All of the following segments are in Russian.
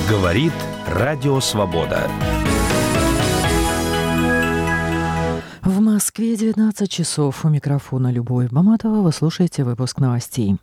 Говорит Радио Свобода. В Москве 19 часов. У микрофона Любовь Баматова. Вы слушаете выпуск новостей.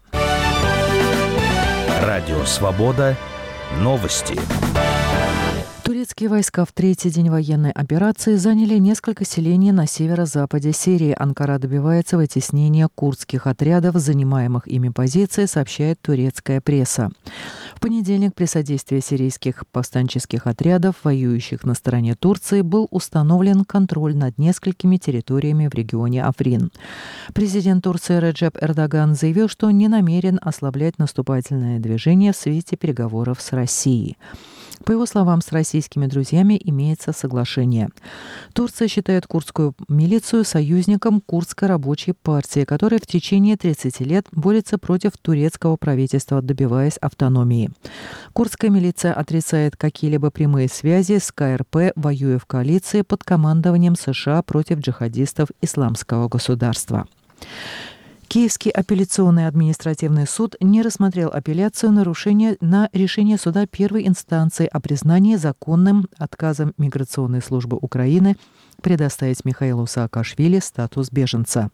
Радио Свобода. Новости. Турецкие войска в третий день военной операции заняли несколько селений на северо-западе Сирии. Анкара добивается вытеснения курдских отрядов с занимаемых ими позиций, сообщает турецкая пресса. В понедельник при содействии сирийских повстанческих отрядов, воюющих на стороне Турции, был установлен контроль над несколькими территориями в регионе Африн. Президент Турции Реджеп Эрдоган заявил, что не намерен ослаблять наступательное движение в свете переговоров с Россией. По его словам, с российскими друзьями имеется соглашение. Турция считает курдскую милицию союзником курдской рабочей партии, которая в течение 30 лет борется против турецкого правительства, добиваясь автономии. Курдская милиция отрицает какие-либо прямые связи с КРП, воюя в коалиции под командованием США против джихадистов Исламского государства. Киевский апелляционный административный суд не рассмотрел апелляцию на решение суда первой инстанции о признании законным отказом Миграционной службы Украины предоставить Михаилу Саакашвили статус беженца.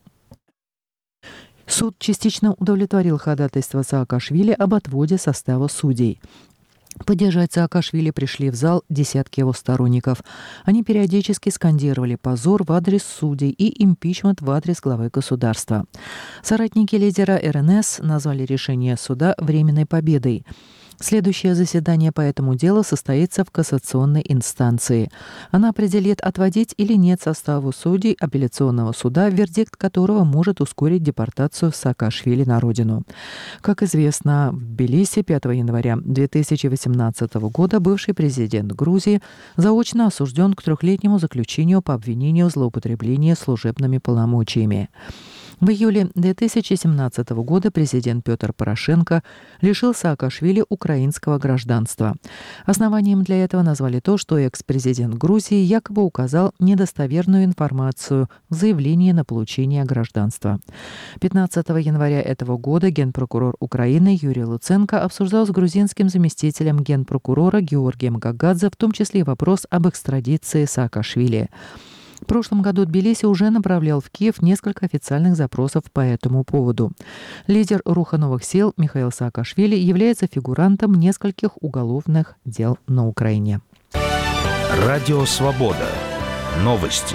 Суд частично удовлетворил ходатайство Саакашвили об отводе состава судей. Поддержать Саакашвили пришли в зал десятки его сторонников. Они периодически скандировали позор в адрес судей и импичмент в адрес главы государства. Соратники лидера РНС назвали решение суда временной победой. Следующее заседание по этому делу состоится в кассационной инстанции. Она определит, отводить или нет составу судей апелляционного суда, вердикт которого может ускорить депортацию Саакашвили на родину. Как известно, в Тбилиси 5 января 2018 года бывший президент Грузии заочно осужден к 3-летнему заключению по обвинению в злоупотреблении служебными полномочиями. В июле 2017 года президент Петр Порошенко лишил Саакашвили украинского гражданства. Основанием для этого назвали то, что экс-президент Грузии якобы указал недостоверную информацию в заявлении на получение гражданства. 15 января этого года генпрокурор Украины Юрий Луценко обсуждал с грузинским заместителем генпрокурора Георгием Гагадзе в том числе вопрос об экстрадиции Саакашвили. В прошлом году Тбилиси уже направлял в Киев несколько официальных запросов по этому поводу. Лидер Руха новых сил Михаил Саакашвили является фигурантом нескольких уголовных дел на Украине. Радио Свобода. Новости.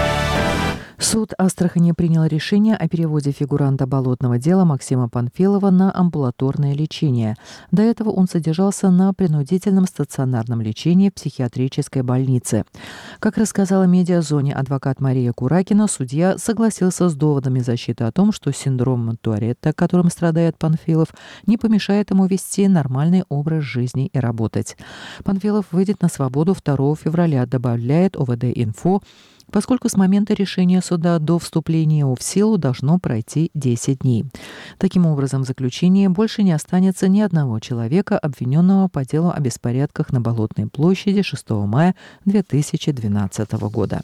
Суд Астрахани принял решение о переводе фигуранта болотного дела Максима Панфилова на амбулаторное лечение. До этого он содержался на принудительном стационарном лечении в психиатрической больнице. Как рассказала медиазоне адвокат Мария Куракина, судья согласился с доводами защиты о том, что синдром Туаретта, которым страдает Панфилов, не помешает ему вести нормальный образ жизни и работать. Панфилов выйдет на свободу 2 февраля, добавляет ОВД-инфо, поскольку с момента решения суда до вступления его в силу должно пройти 10 дней. Таким образом, в заключении больше не останется ни одного человека, обвиненного по делу о беспорядках на Болотной площади 6 мая 2012 года.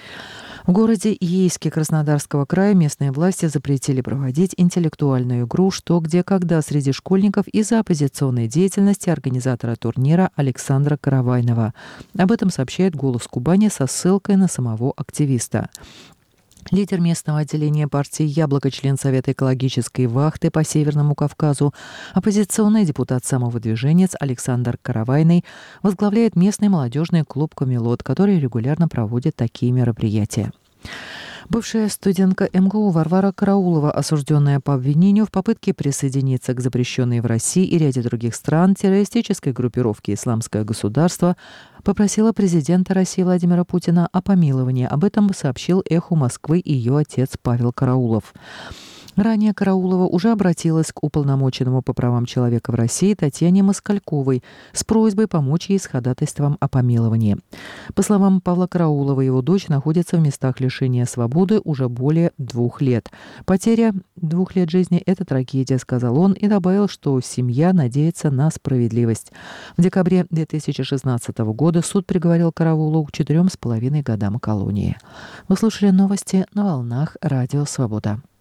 В городе Ейске Краснодарского края местные власти запретили проводить интеллектуальную игру «Что, где, когда» среди школьников из-за оппозиционной деятельности организатора турнира Александра Каравайнова. Об этом сообщает «Голос Кубани» со ссылкой на самого активиста. Лидер местного отделения партии «Яблоко», член Совета экологической вахты по Северному Кавказу, оппозиционный депутат-самовыдвиженец Александр Каравайный возглавляет местный молодежный клуб «Камелот», который регулярно проводит такие мероприятия. Бывшая студентка МГУ Варвара Караулова, осужденная по обвинению в попытке присоединиться к запрещенной в России и ряде других стран террористической группировке «Исламское государство», попросила президента России Владимира Путина о помиловании. Об этом сообщил «Эху Москвы» ее отец Павел Караулов. Ранее Караулова уже обратилась к уполномоченному по правам человека в России Татьяне Москальковой с просьбой помочь ей с ходатайством о помиловании. По словам Павла Караулова, его дочь находится в местах лишения свободы уже более 2 лет. Потеря 2 лет жизни – это трагедия, сказал он, и добавил, что семья надеется на справедливость. В декабре 2016 года суд приговорил Караулову к 4,5 годам колонии. Вы слушали новости на волнах Радио Свобода.